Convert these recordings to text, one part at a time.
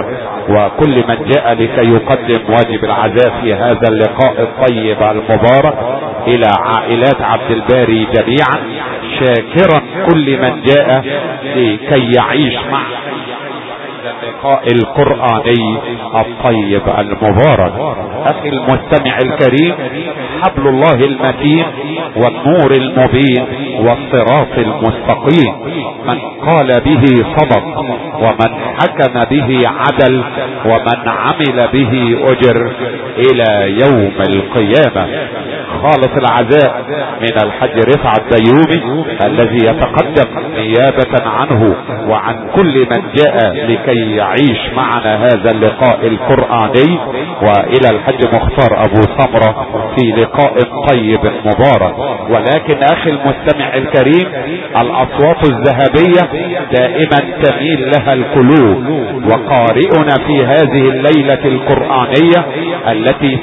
وكل من جاء لكي يقدم واجب العزاء في هذا اللقاء الطيب المبارك، الى عائلات عبد الباري جميعا، شاكرا كل من جاء لكي يعيش مع اللقاء القرآني الطيب المبارك. اخي المستمع الكريم، حبل الله المتين والنور المبين والصراط المستقيم، من قال به صدق، ومن حكم به عدل، ومن عمل به اجر الى يوم القيامة. خالص العزاء من الحج رفعت بيومي الذي يتقدم نيابة عنه وعن كل من جاء لكي يعيش معنا هذا اللقاء القرآني، والى الحج مختار ابو سمرة في لقاء طيب مبارك. ولكن اخي المستمع الكريم، الاصوات الذهبية دائما تميل لها القلوب، وقارئنا في هذه الليلة القرآنية التي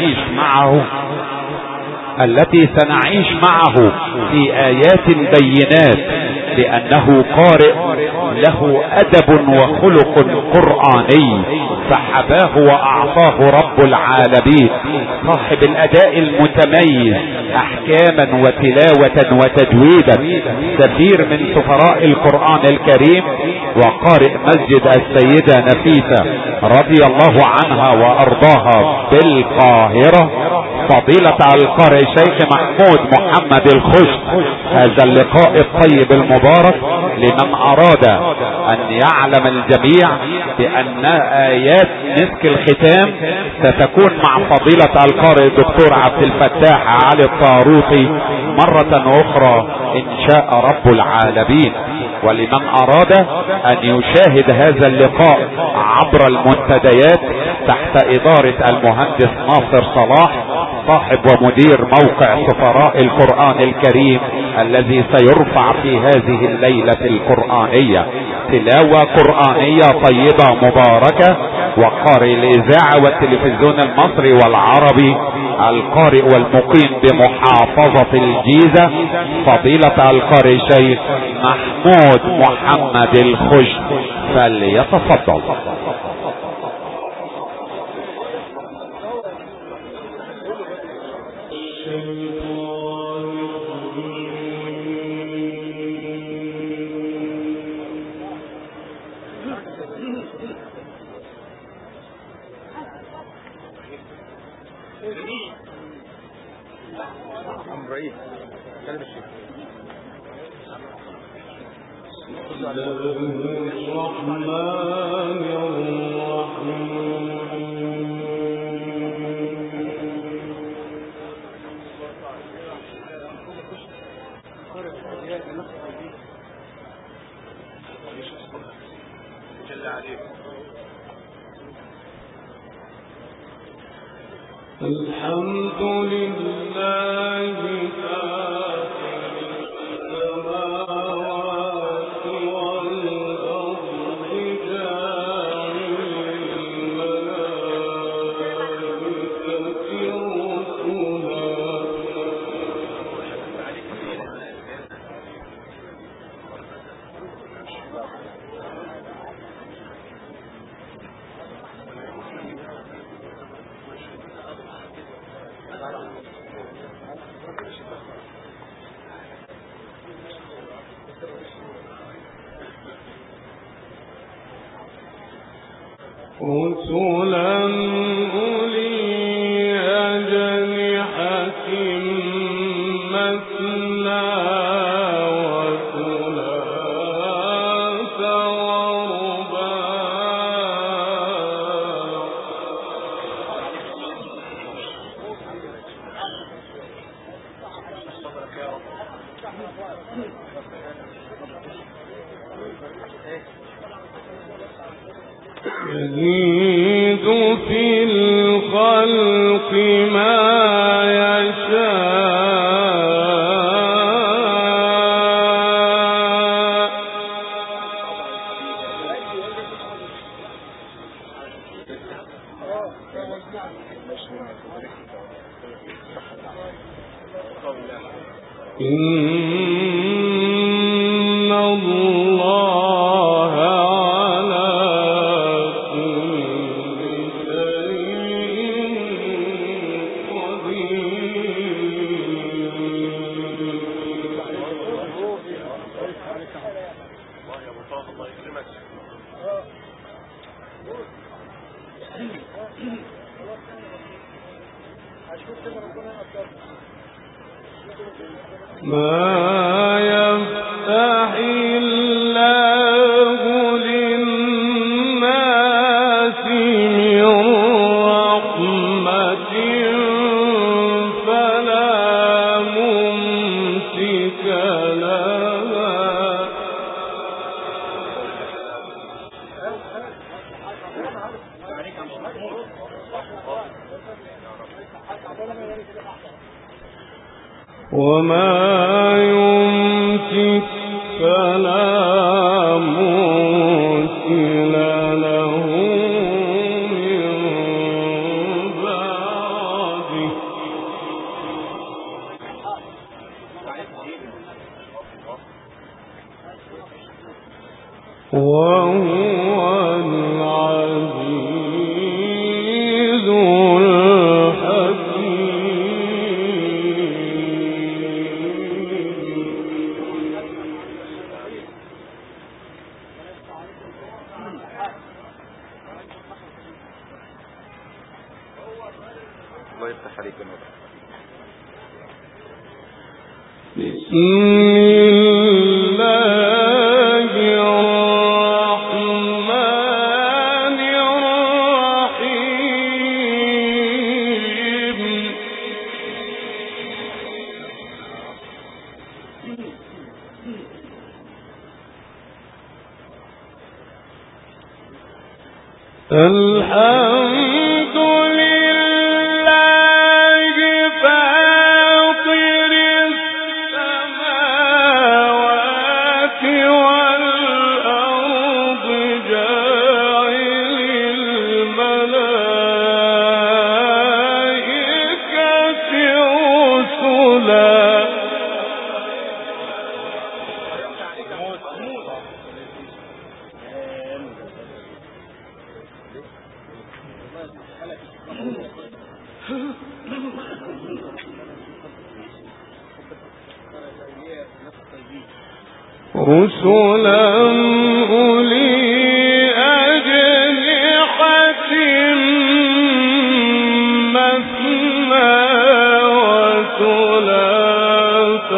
سنعيش معه في آيات بينات، لأنه قارئ له أدب وخلق قرآني فحباه وأعطاه رب العالمين، صاحب الأداء المتميز أحكاما وتلاوة وتجويدا، سفير من سفراء القرآن الكريم، وقارئ مسجد السيدة نفيسة رضي الله عنها وأرضاها بالقاهرة، فضيلة القارئ شيخ محمود محمد الخشت. هذا اللقاء الطيب المبارك لمن أراد أن يعلم الجميع بأن آيات مسك الختام ستكون مع فضيلة القارئ الدكتور عبد الفتاح علي الطاروطي مرة أخرى إن شاء رب العالمين. ولمن أراد أن يشاهد هذا اللقاء عبر المنتديات تحت إدارة المهندس ناصر صلاح، صاحب ومدير موقع سفراء القرآن الكريم، الذي سيرفع في هذه الليلة القرآنية تلاوة قرآنية طيبة مباركة. وقارئ الإذاعة والتلفزيون المصري والعربي، القارئ والمقيم بمحافظة الجيزة، فضيلة القارئ شيخ محمود محمد الخشت، فليتفضل. الحمد لله رسلا أولي أجنحة مثنى وثلاث يزيد في الخلق ما يشاء إن الله على كل ما يفتح الله للناس من رحمة فلا ممسك لها وما يمسك فلا مرسل له من بعده وهو العزيز بسم الله الرحمن الرحيم الحمد لله فاطر السماوات والأرض جاعل الملائكة رسلا رسلا أولي أجنحة مثنى وثلاث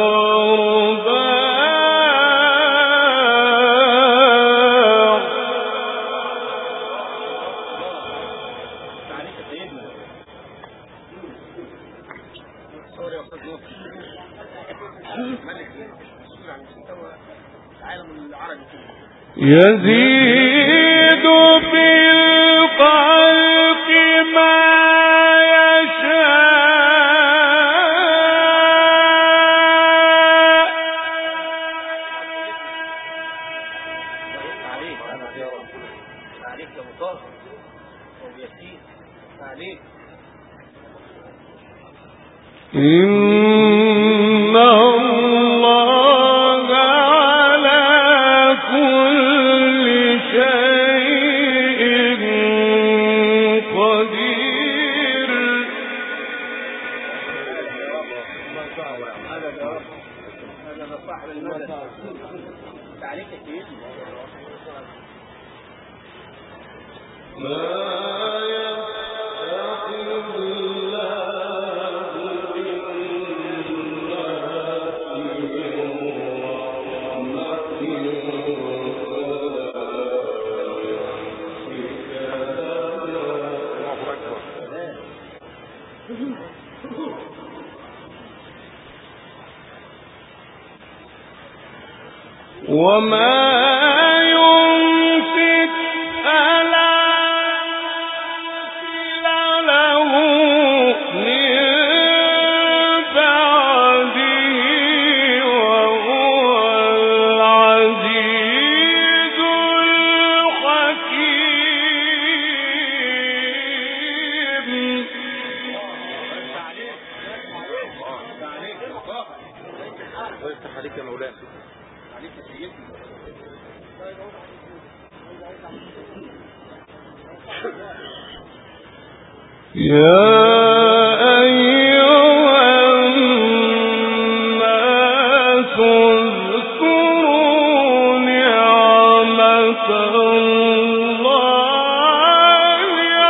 ورباع يزيد في الخلق ما يشاء إن الله على كل شيء قدير وما يمسك فلا مرسل له من بعده وهو العزيز الحكيم ويفتح عليك يا مولانا يا أيها الناس اذكروا نعمة الله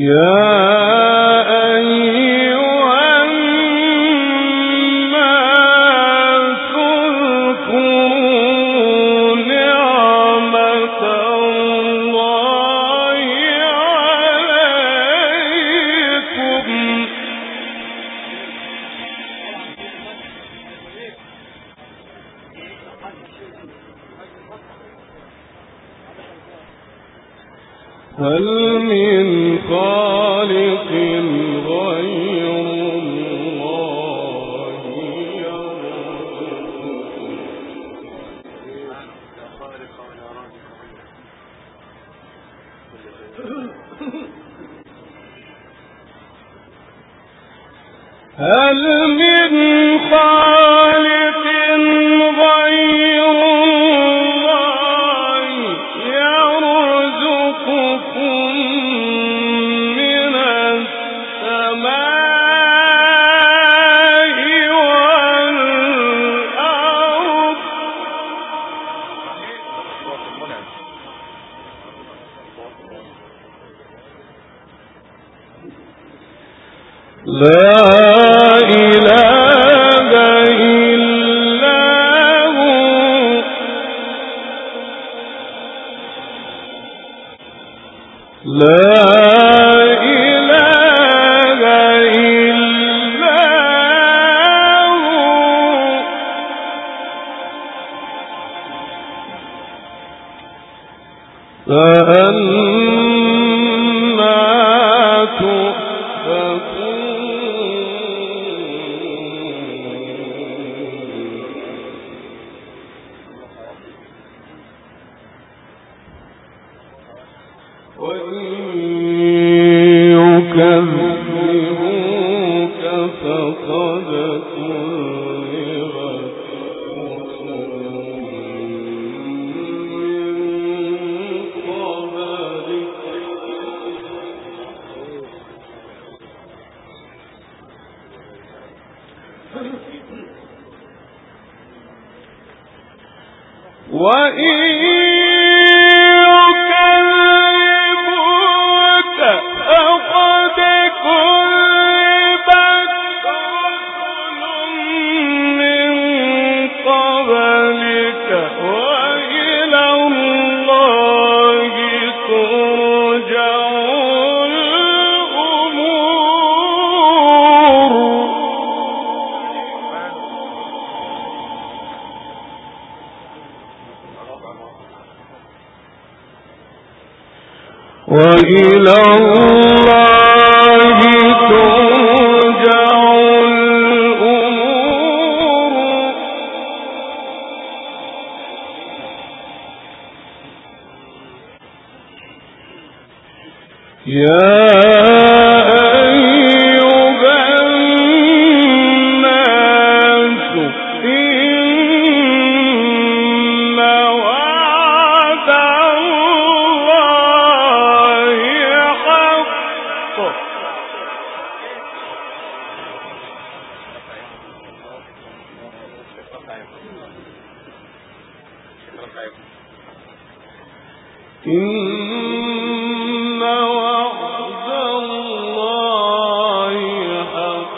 هل من خالق غير الله هل من خالق غير الله يرزقكم من السماء والأرض لا إله إلا هو لا إله إلا هو فأنا يكذبوك فقد كذبت وإن يكذبوك فقد كذبت رسل من قبلك وإلى الله ترجع الأمور وإلى الله ترجع الأمور يا أيها الناس إن وعد الله حق إن وعد الله حق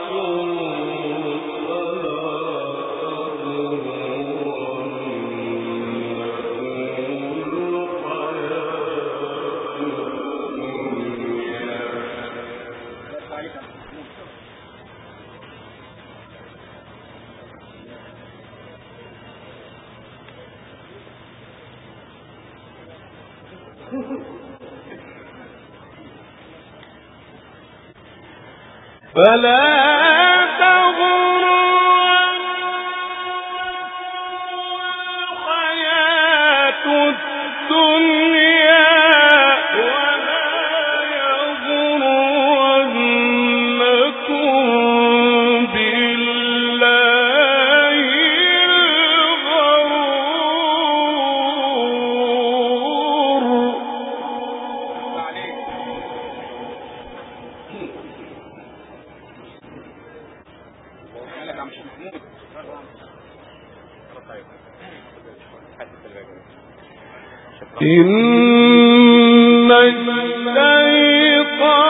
فلا الحياة الدنيا ولا يغرنكم بالله الغرور إن الشيطان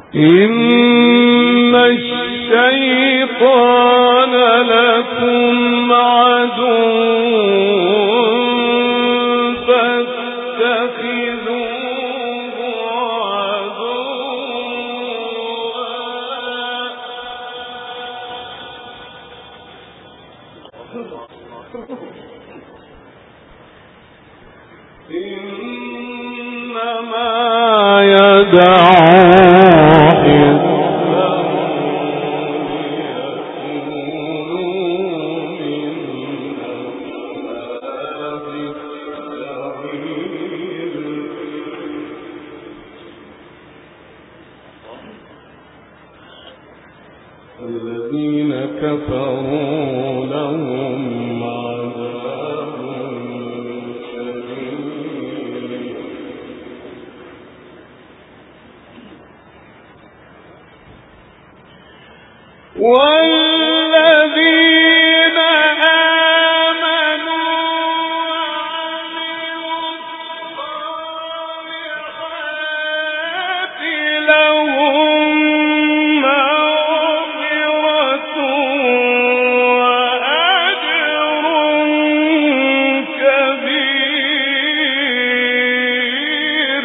إن الشيطان لكم عدو الذين كفروا لهم عذاب شديد والذين آمنوا وعملوا الصالحات لهم مغفرة وأجر كبير.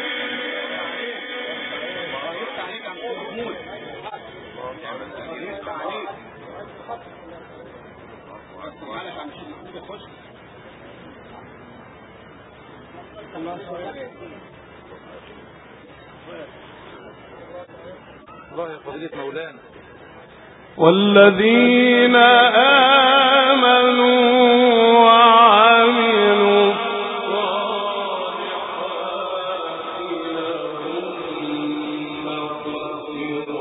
والذين آمنوا وعملوا الصالحات لهم مغفرة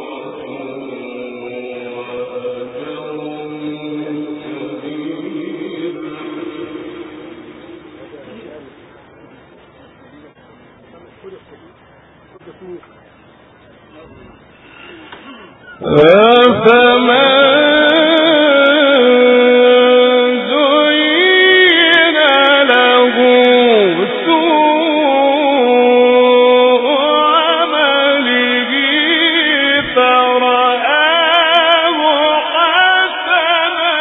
وأجر كبير. أفمن زين له سوء عمله فرآه حسنا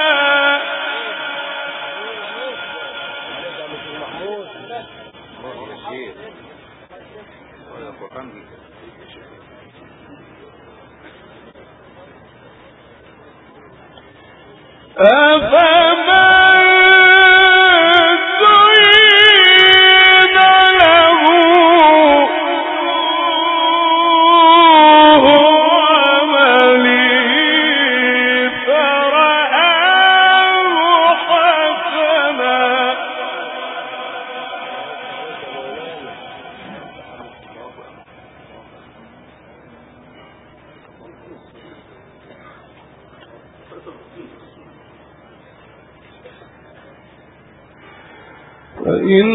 فإن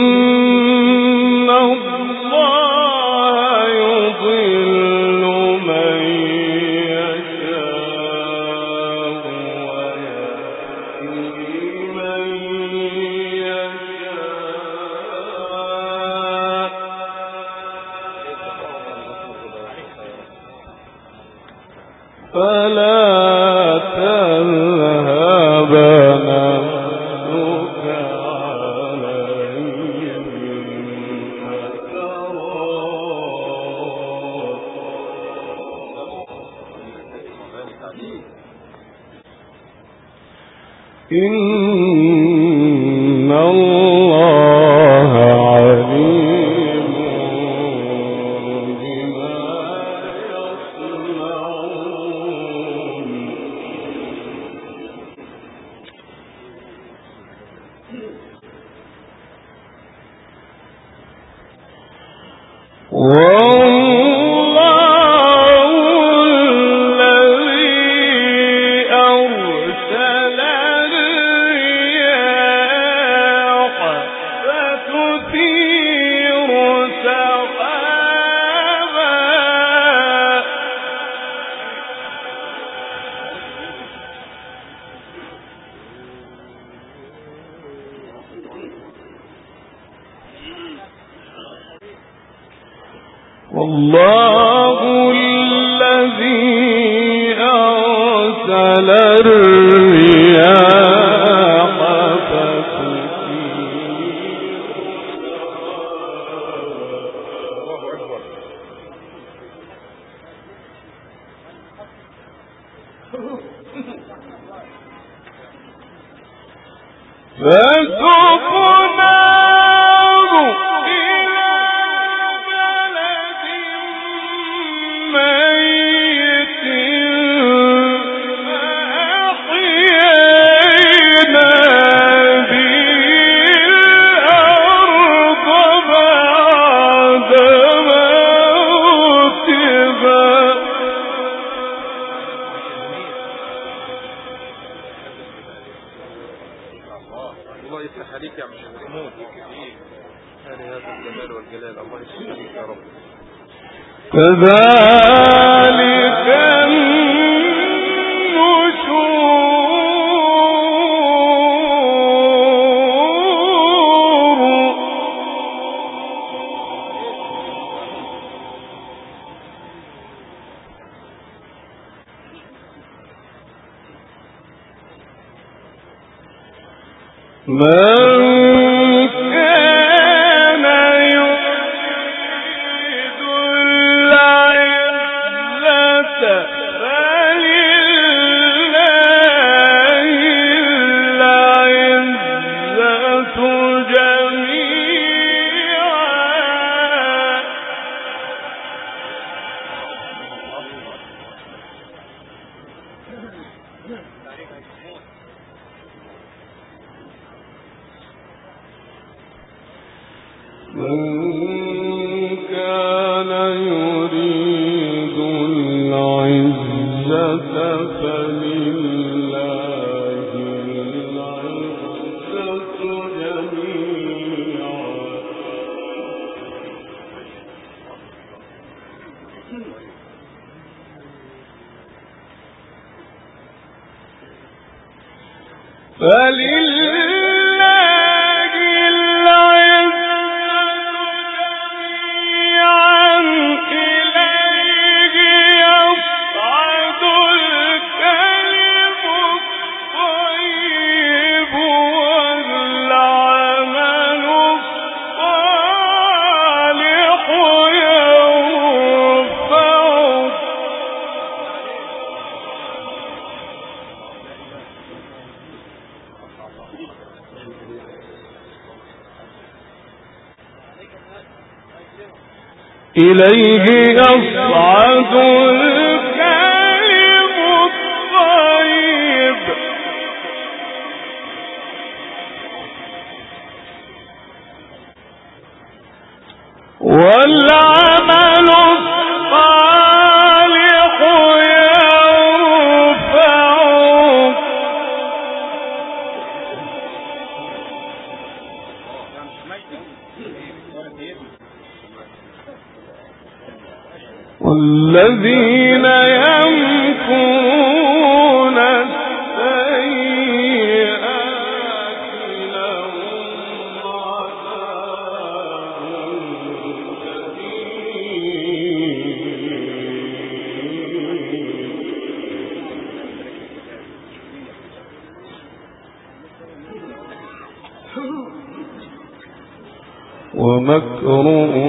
الله يضل من يشاء ويهدي من يشاء فلا تذهب نفسك عليهم حسرات إن الله عليم بما يصنعون. والله كذلك إليه يصعد الكلم الطيب والعمل الصالح يرفعه. والذين يمكرون السيئات لهم عذاب شديد ومكر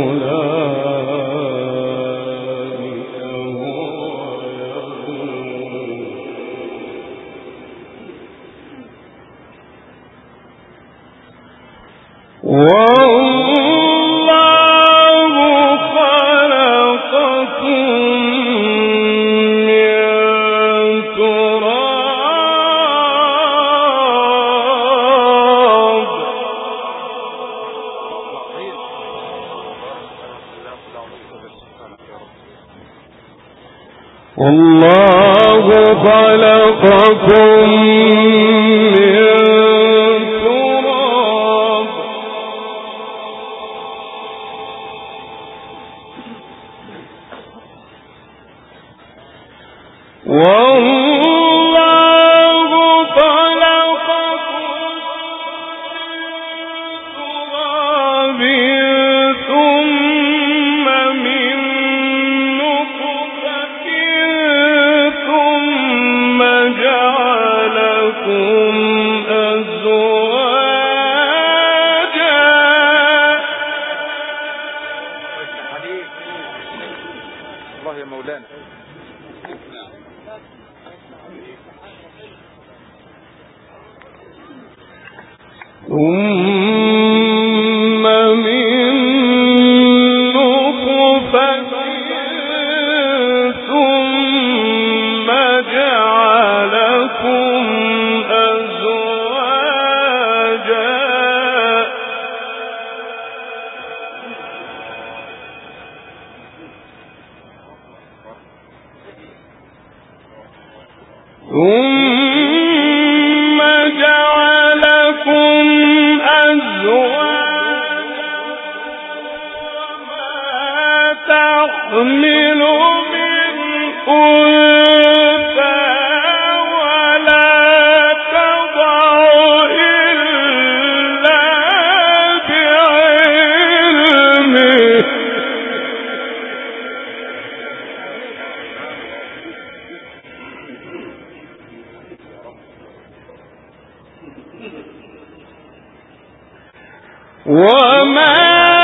والله خلقكم من تراب والله خلقكم من تراب ثم من نطفة ثم من نطفة ثم جعلكم أزواجا تحمل من أنثى ولا تضع إلا بعلمه وما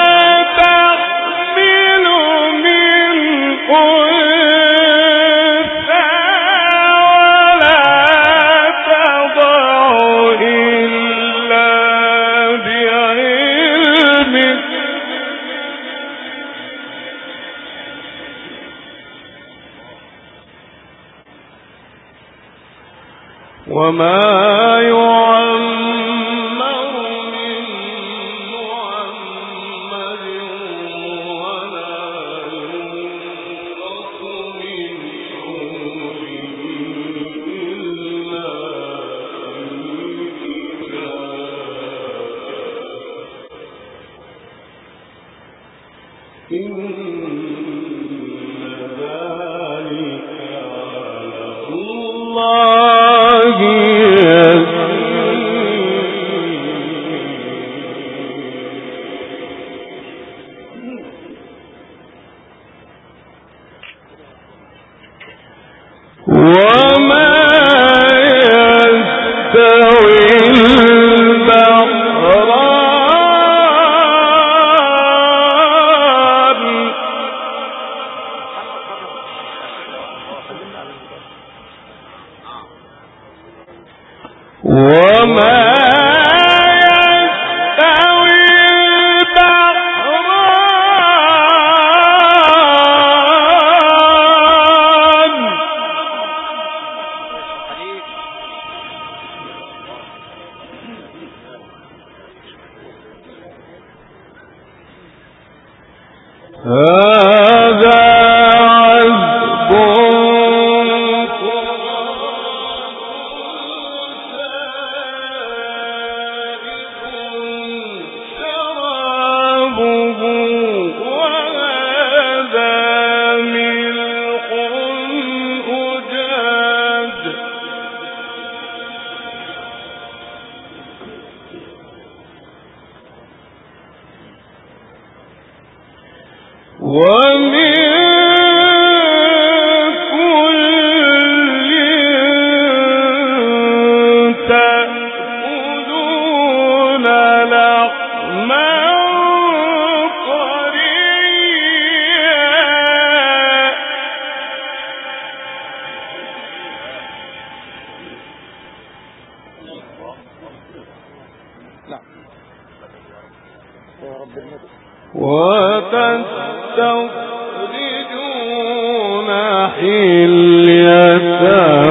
وما يعمر من معمر ولا ينقص من عمره إلا في كتاب إن ذلك على الله وما يستوي البحران وما هذا عذب شرابه وهذا ملح أجاج ومن كل تأكلون لحما طريا وتستخرجون حلية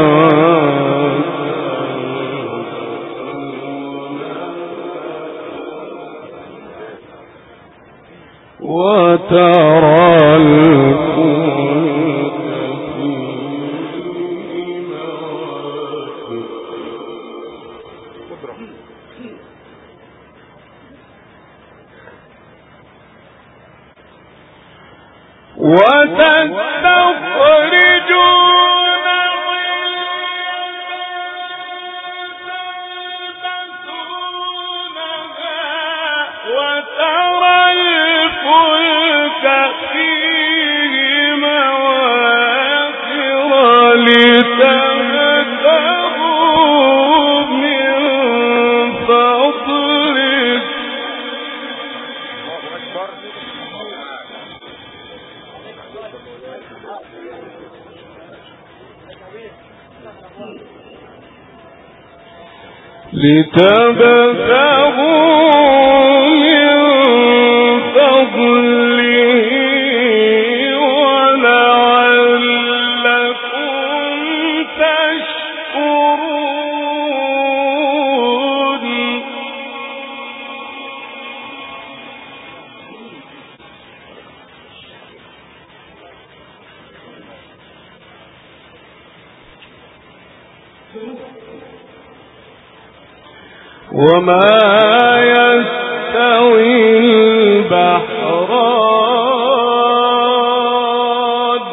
وترى الفلك فيه وتستخرجون وترى الفلك فيه مواخر لتبتغوا من فضله وما يستوي البحران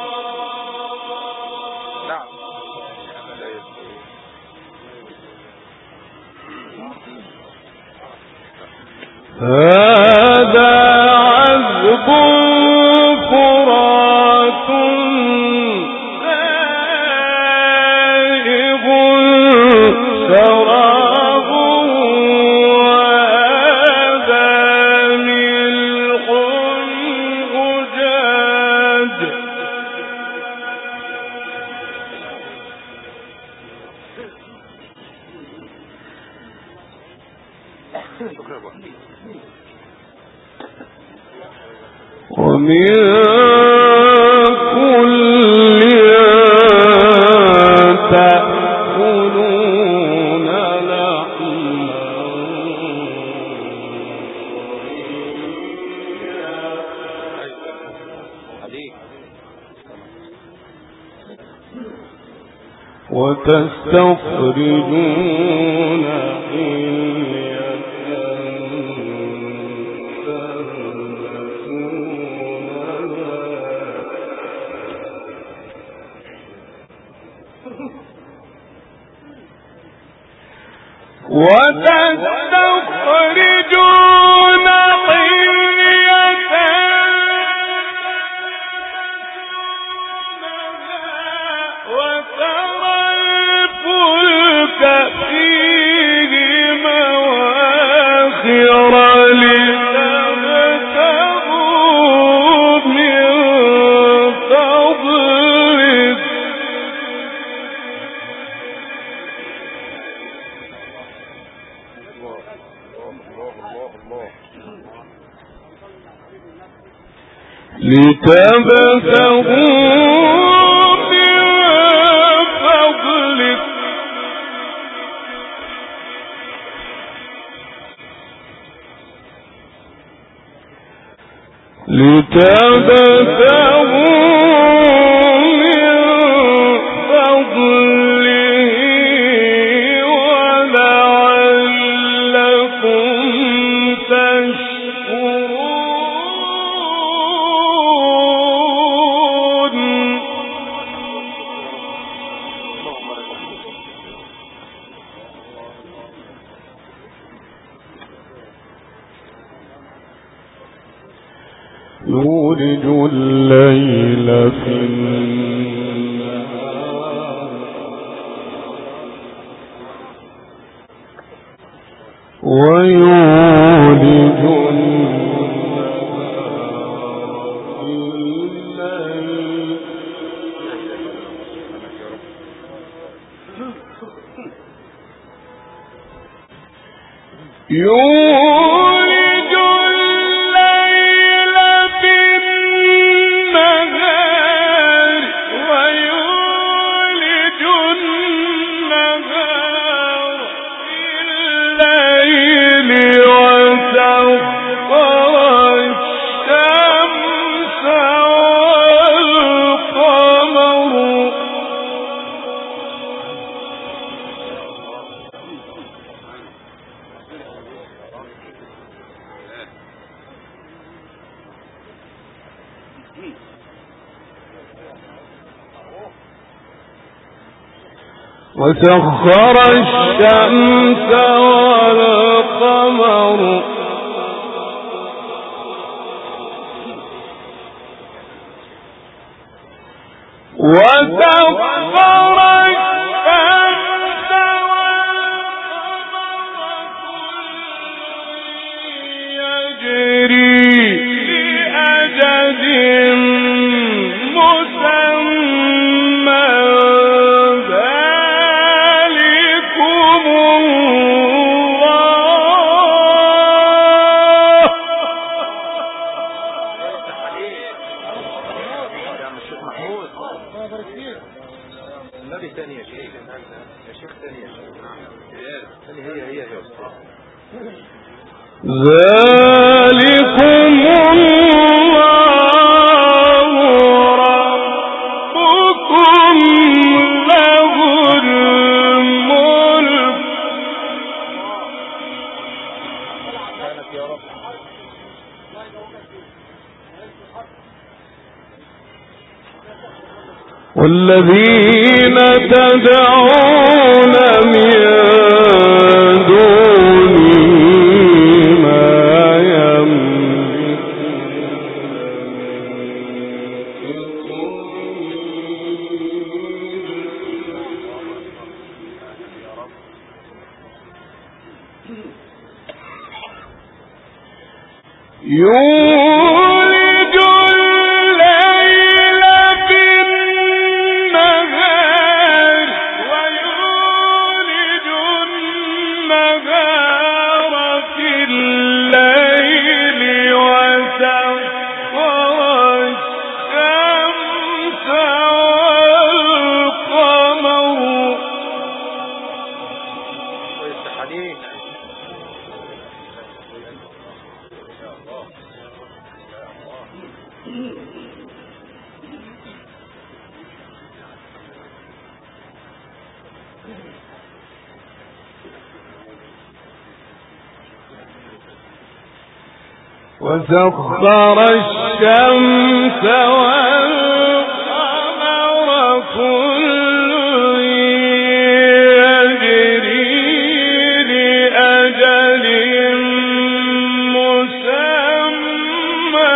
هذا عذب فرات سائغ شرابه وهذا ملح أجاج ومن كل تأكلون لحما وتستخرجون وتستخرجون حلية وترى الفلك فيه مواخر لتبتغوا من فضله ولعلكم تشكرون يولج الليل في النهار ويولج النهار في الليل يولج الليل في النهار ويولج النهار في الليل وسخر الشمس والقمر وسخر الشمس والقمر وسخر الشمس والقمر يجري لأجل مسمى ذلكم ذلكم الله ربكم له الملك. والذين تدعون من يولج الليل في النهار ويولج النهار في الليل وسخر الشمس والقمر. وسخر الشمس والقمر كل يجري لأجل مسمى.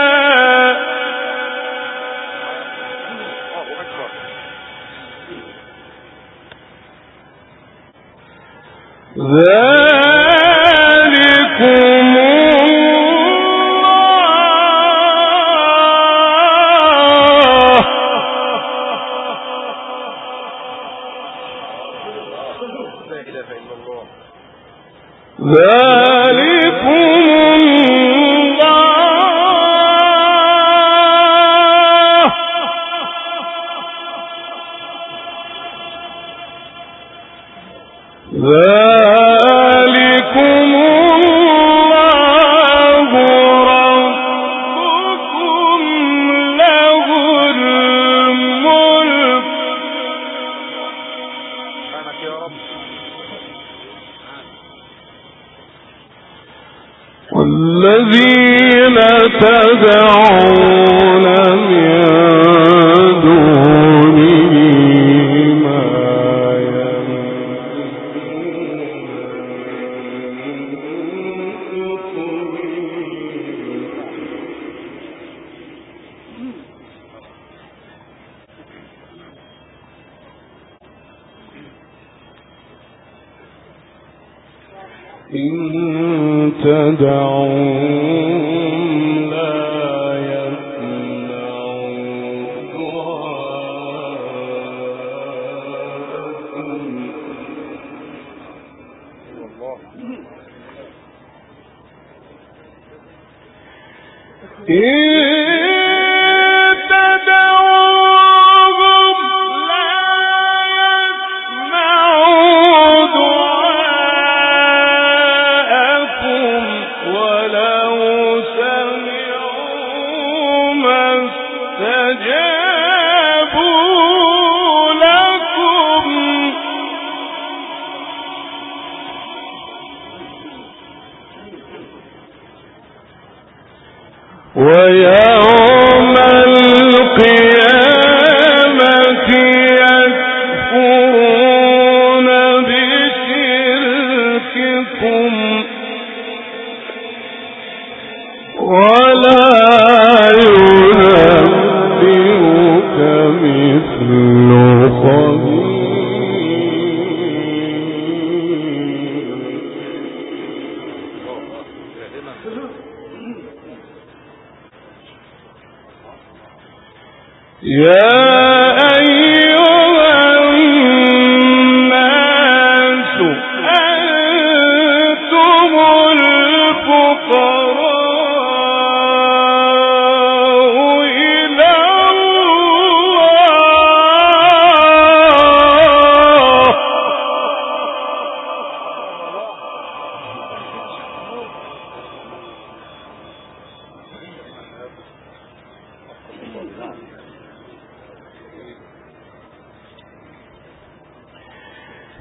والذين تدعون من دونه ما إن تدعون لا يسمعوا دعاءكم. ويوم القيامة يكفرون بشرككم ولا ينبئك مثل خبير. يا أيها الناس أنتم الفقراء إلى الله.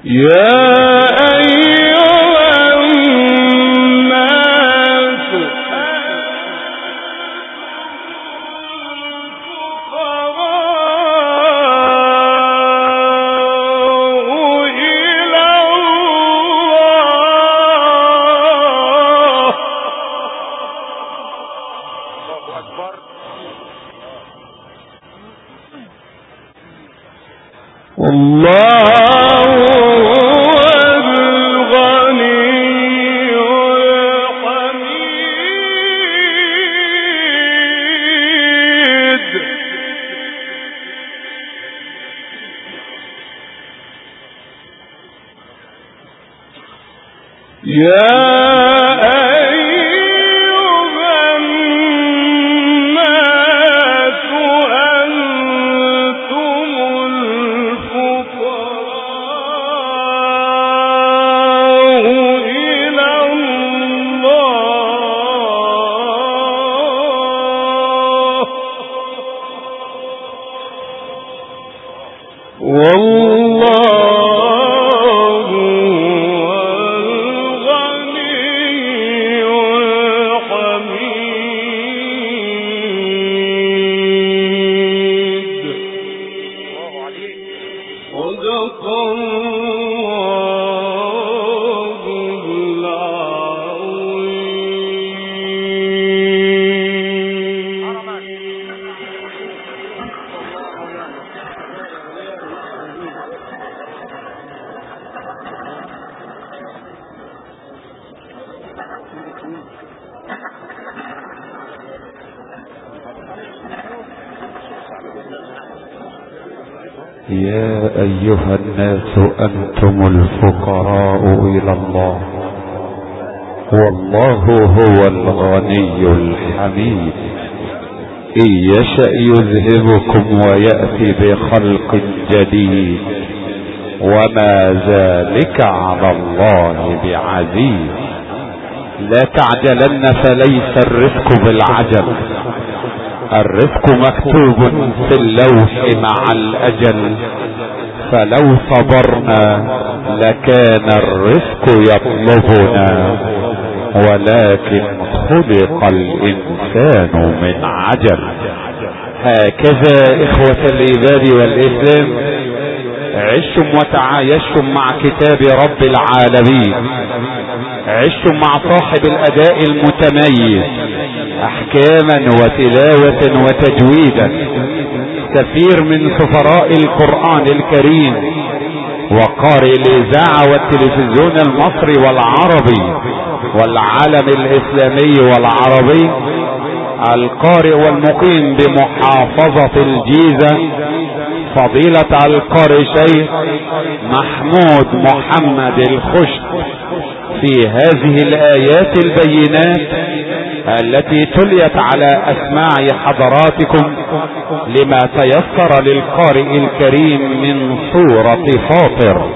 يا أيها الناس أنتم الفقراء إلى الله والله هو الغني الحميد. إن يشأ يذهبكم ويأتي بخلق جديد وما ذلك على الله بعزيز. لا تعجلن فليس الرزق بالعجل، الرزق مكتوب في اللوح مع الأجل، فلو صبرنا لكان الرزق يطلبنا، ولكن خلق الإنسان من عجل. هكذا إخوة الإيمان والإسلام عشتم وتعايشتم مع كتاب رب العالمين، عشتم مع صاحب الأداء المتميز احكاما وتلاوة وتجويدا، سفير من سفراء القرآن الكريم وقارئ الاذاعة والتلفزيون المصري والعربي والعالم الاسلامي والعربي، القارئ والمقيم بمحافظة الجيزة، فضيلة القارئ شيخ محمود محمد الخشت، في هذه الآيات البينات التي تليت على أسماع حضراتكم لما تيسر للقارئ الكريم من سورة فاطر.